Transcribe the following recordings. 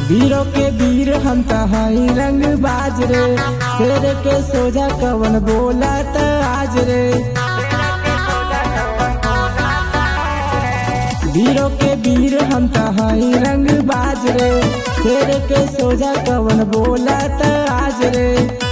वीरों के वीर हम तहाई रंग बाज रे, शेर के सोजा कवन बोला त आज रे। वीरों के वीर हम तहाई रंग बाज रे, शेर के सोजा कवन बोला त आज रे।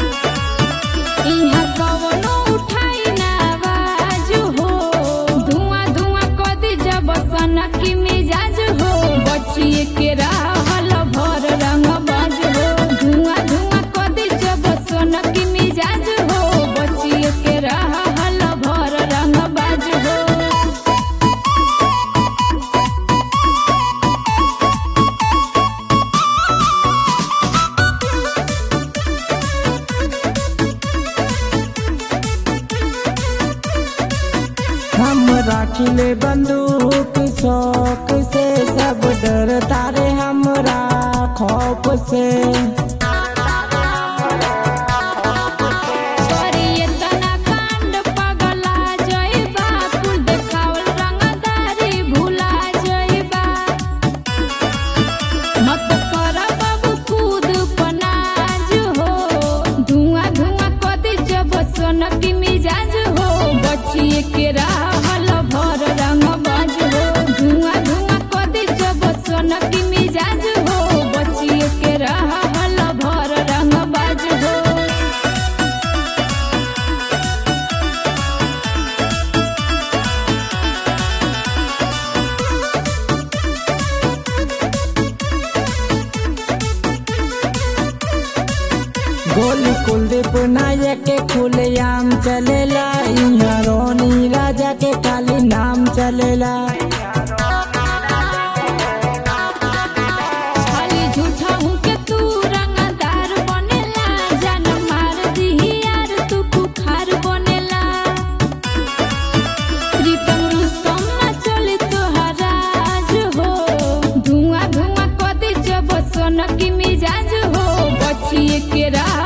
इहाँ कवनो उठाई ना आवाज हो, धुआं धुआं कदी जब सनक की मिजाज हो, बचिए के रहल भर रंग बाज हो। धुआं धुआं कदी जब सनक की मिजाज हो, बचिए के रहल भर रंग बाज हो। हम राखिले बंदूक शौक से, सब डरता रे हमरा खौफ से। करिए तना कांड पगला जइबा, कुल देखावल रंगदारी भुला जइबा। मत कर बाबू खुद पनाज हो, धुआं धुआं कदी जब सनक की मिजाज हो, बचिए के रहल भर रंग बाज हो। धुआं धुआं कदी जब सनक की मिजाज हो, बचिए के रहल भर रंग बाज हो। गोली कुलदीप नायक के खुलेआम चलेला, यहाँ रोनी राजा के खाली नाम चलेला। खाली झूठा हूँ के तू रंगदार बनेला, जान मार दिही यार तू बुखार बनेला। प्रीतम रुस्तम ना चली तोहराज हो, धुआं धुआं कदी जब सनक की मिजाज हो, बचिए के रह